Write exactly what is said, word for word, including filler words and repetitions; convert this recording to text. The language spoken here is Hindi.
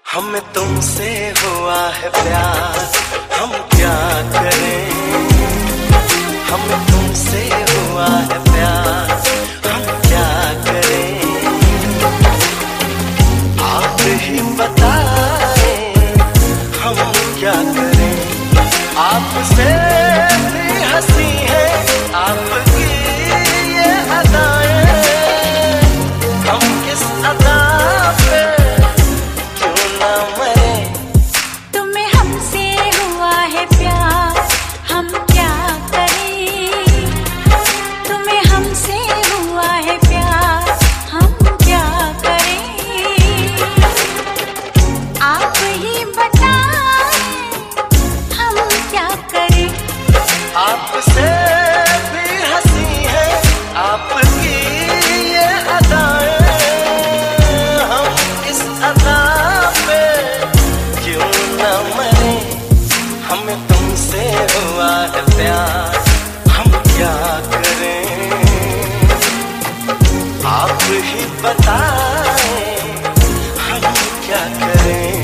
हमें तुमसे हुआ है प्यार, हम क्या करें। हमें तुमसे हुआ है प्यार, हम क्या करें। आप ही बताएं हम क्या करें। आपसे भी हंसी है आपकी ये अदाएं, हम किस अदा पे क्यों ना मरे। तुम्हें हमसे हुआ है प्यार, हम क्या करें। तुम्हें हमसे हुआ है प्यार, हम क्या करें। आप ही बताएं हम क्या करें। आपसे भी हंसी है आपकी ये अदाएं, हम इस अदा पे क्यों ना मरे। हमें तुमसे हुआ है प्यार, हम क्या करें। आप ही बताएं हम क्या करें।